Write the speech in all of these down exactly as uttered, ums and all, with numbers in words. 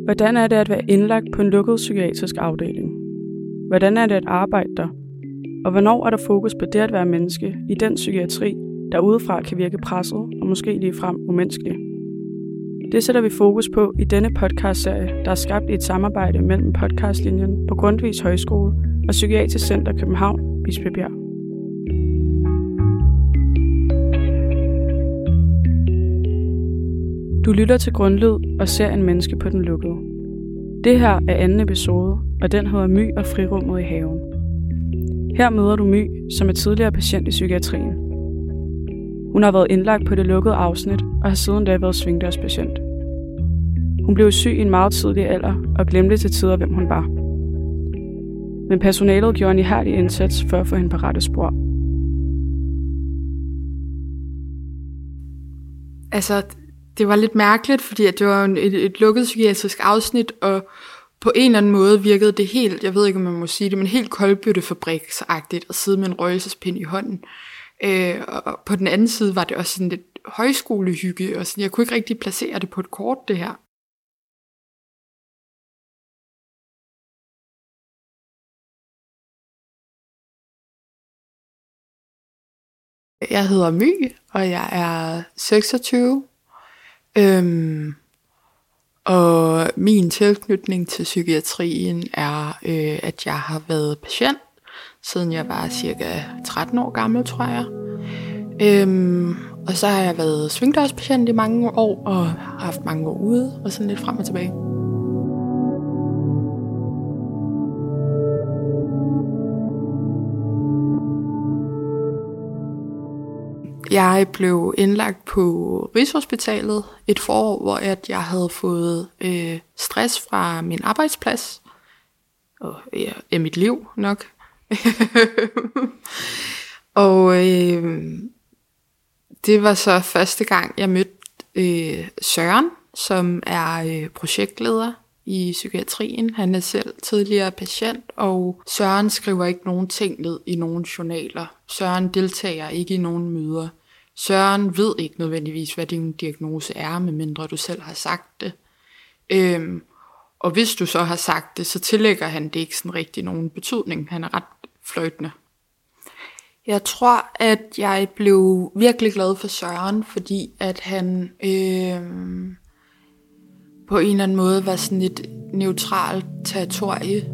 Hvordan er det at være indlagt på en lukket psykiatrisk afdeling? Hvordan er det at arbejde der? Og hvornår er der fokus på det at være menneske i den psykiatri, der udefra kan virke presset og måske ligefrem umenneskelig? Det sætter vi fokus på i denne podcastserie, der er skabt i et samarbejde mellem podcastlinjen på Grundtvigs Højskole og Psykiatrisk Center København, Bispebjerg. Du lytter til Grundlyd og ser en menneske på den lukkede. Det her er anden episode, og den hedder My og frirummet i haven. Her møder du My, som er tidligere patient i psykiatrien. Hun har været indlagt på det lukkede afsnit og har siden da været svingdørspatient. Hun blev syg i en meget tidlig alder og glemte til tider, hvem hun var. Men personalet gjorde en ihærdig indsats for at få hende på rette spor. Altså, det var lidt mærkeligt, fordi at det var et, et lukket psykiatrisk afsnit, og på en eller anden måde virkede det helt, jeg ved ikke, om man må sige det, men helt koldbøttefabriksagtigt at sidde med en røgelsespind i hånden. Øh, og på den anden side var det også sådan lidt højskolehygge, og sådan, jeg kunne ikke rigtig placere det på et kort, det her. Jeg hedder My, og jeg er seksogtyve. Øhm, og min tilknytning til psykiatrien er, øh, at jeg har været patient, siden jeg var cirka tretten år gammel, tror jeg. Øhm, og så har jeg været svingdørspatient i mange år, og haft mange år ude, og sådan lidt frem og tilbage. Jeg blev indlagt på Rigshospitalet et forår, hvor jeg havde fået øh, stress fra min arbejdsplads. Og ja, af mit liv nok. og øh, det var så første gang, jeg mødte øh, Søren, som er øh, projektleder i psykiatrien. Han er selv tidligere patient, og Søren skriver ikke nogen ting ned i nogen journaler. Søren deltager ikke i nogen møder. Søren ved ikke nødvendigvis, hvad din diagnose er, medmindre du selv har sagt det. Øhm, og hvis du så har sagt det, så tillægger han det ikke sådan rigtig nogen betydning. Han er ret fløjtende. Jeg tror, at jeg blev virkelig glad for Søren, fordi at han øhm, på en eller anden måde var sådan et neutralt territorie.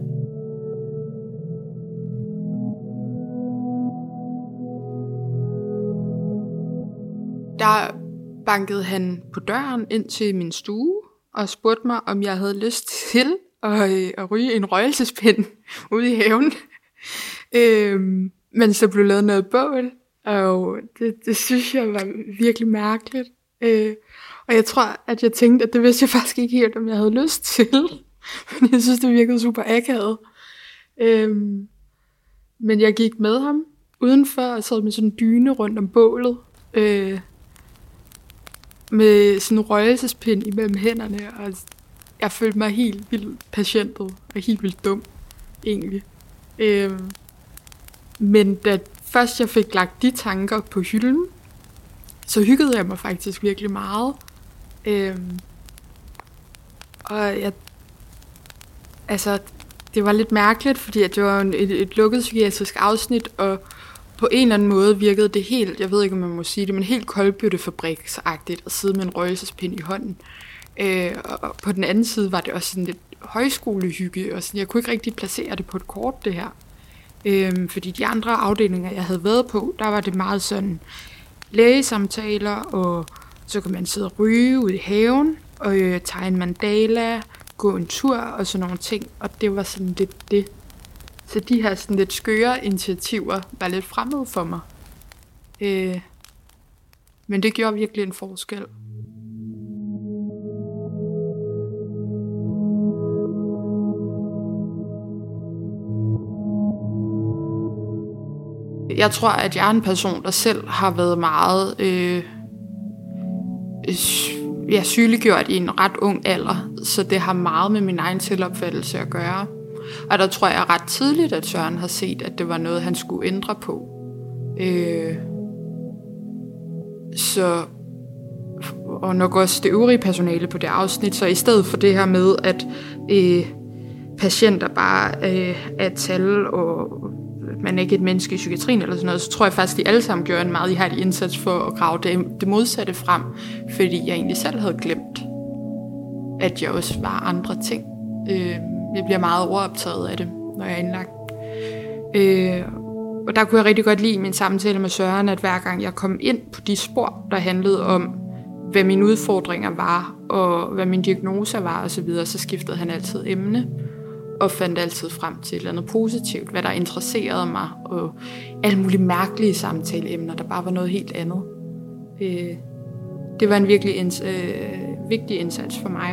Der bankede han på døren ind til min stue og spurgte mig, om jeg havde lyst til at, øh, at ryge en røgelsespind ude i haven. øhm, men så blev lavet noget bål, og det, det synes jeg var virkelig mærkeligt. Øh, og jeg tror, at jeg tænkte, at det vidste jeg faktisk ikke helt, om jeg havde lyst til. Men jeg synes, det virkede super akavet. Øhm, men jeg gik med ham udenfor og sad med sådan en dyne rundt om bålet. Øh, med sådan en røgelsespind imellem hænderne, og jeg følte mig helt vildt patientet, og helt vildt dum, egentlig. Øhm, men da først jeg fik lagt de tanker på hylden, så hyggede jeg mig faktisk virkelig meget. Øhm, og jeg, altså, det var lidt mærkeligt, fordi at det var et, et lukket psykiatrisk afsnit, og på en eller anden måde virkede det helt, jeg ved ikke, om man må sige det, men helt koldbøttefabriksagtigt at sidde med en røgelsespind i hånden. Øh, og på den anden side var det også sådan lidt højskolehygge, og sådan, jeg kunne ikke rigtig placere det på et kort, det her. Øh, fordi de andre afdelinger, jeg havde været på, der var det meget sådan lægesamtaler, og så kan man sidde og ryge ude i haven, og øh, tegne mandala, gå en tur og sådan nogle ting, og det var sådan lidt det. Så de her sådan lidt skøre initiativer var lidt fremmede for mig. Øh, men det gjorde virkelig en forskel. Jeg tror, at jeg er en person, der selv har været meget øh, ja, sygeliggjort i en ret ung alder, så det har meget med min egen selvopfattelse at gøre. Og der tror jeg ret tidligt, at Søren har set, at det var noget, han skulle ændre på. Øh, så og nok også det øvrige personale på det afsnit. Så i stedet for det her med, at øh, patienter bare øh, er et tal, og man er ikke et menneske i psykiatrien eller sådan noget, så tror jeg faktisk, at de alle sammen gjorde en meget ihærdig indsats for at grave det, det modsatte frem, fordi jeg egentlig selv havde glemt, at jeg også var andre ting. Øh, jeg bliver meget overoptaget af det, når jeg er indlagt. Øh, og der kunne jeg rigtig godt lide min samtale med Søren, at hver gang jeg kom ind på de spor, der handlede om, hvad mine udfordringer var, og hvad mine diagnoser var osv., så, så skiftede han altid emne, og fandt altid frem til et eller andet positivt, hvad der interesserede mig, og alle mulige mærkelige samtaleemner, der bare var noget helt andet. Øh, det var en virkelig ins- øh, vigtig indsats for mig.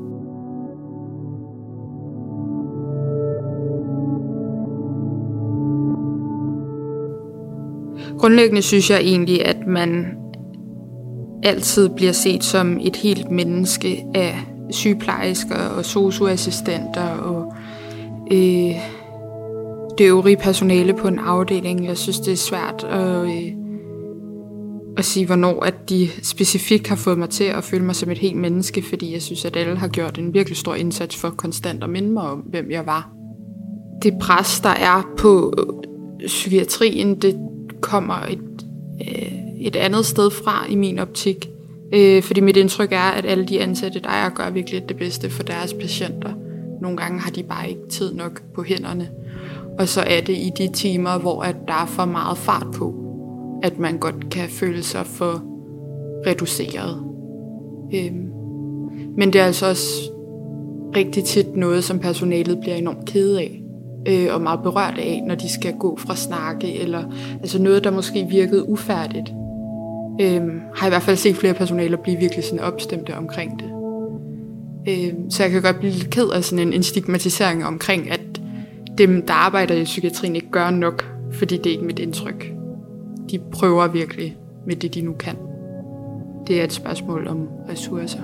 Grundlæggende synes jeg egentlig, at man altid bliver set som et helt menneske af sygeplejersker og sosu-assistenter og øh, det øvrige personale på en afdeling. Jeg synes, det er svært at, øh, at sige, hvornår at de specifikt har fået mig til at føle mig som et helt menneske, fordi jeg synes, at alle har gjort en virkelig stor indsats for konstant at minde mig om, hvem jeg var. Det pres, der er på psykiatrien, det kommer et, øh, et andet sted fra i min optik. Øh, fordi mit indtryk er, at alle de ansatte, der er, gør virkelig det bedste for deres patienter. Nogle gange har de bare ikke tid nok på hænderne. Og så er det i de timer, hvor at der er for meget fart på, at man godt kan føle sig for reduceret. Øh, men det er altså også rigtig tit noget, som personalet bliver enormt kede af. Og meget berørt af, når de skal gå fra snakke, eller altså noget, der måske virkede ufærdigt. Øhm, har i hvert fald set flere personaler blive virkelig sådan opstemte omkring det. Øhm, så jeg kan godt blive lidt ked af sådan en, en stigmatisering omkring, at dem, der arbejder i psykiatrien, ikke gør nok, fordi det er ikke mit indtryk. De prøver virkelig med det, de nu kan. Det er et spørgsmål om ressourcer.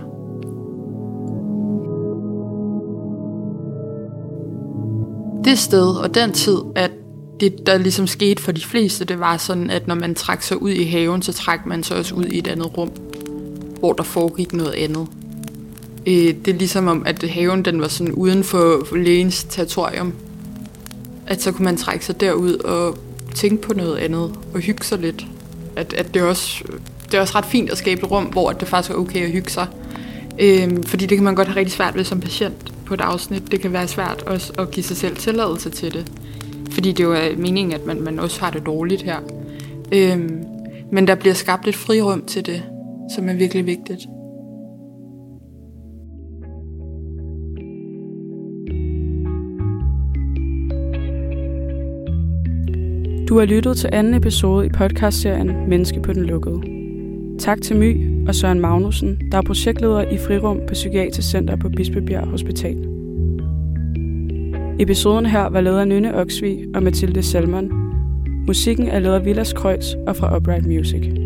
Det sted og den tid, at det, der ligesom skete for de fleste, det var sådan, at når man trak sig ud i haven, så trak man sig også ud i et andet rum, hvor der foregik noget andet. Det er ligesom om, at haven den var sådan uden for lægens territorium. At så kunne man trække sig derud og tænke på noget andet og hygge sig lidt. At, at det, er også, det er også ret fint at skabe et rum, hvor det faktisk er okay at hygge sig. Øhm, fordi det kan man godt have rigtig svært ved som patient på et afsnit. Det kan være svært også at give sig selv tilladelse til det. Fordi det jo er meningen, at man, man også har det dårligt her. Øhm, men der bliver skabt et frirum til det, som er virkelig vigtigt. Du har lyttet til anden episode i podcastserien Menneske på den lukkede. Tak til My og Søren Magnussen, der er projektleder i Frirum på Psykiatrisk Center på Bispebjerg Hospital. Episoden her var lavet af Nynne Oksvig og Mathilde Salmon. Musikken er lavet af Vilas Kreuz og fra Upright Music.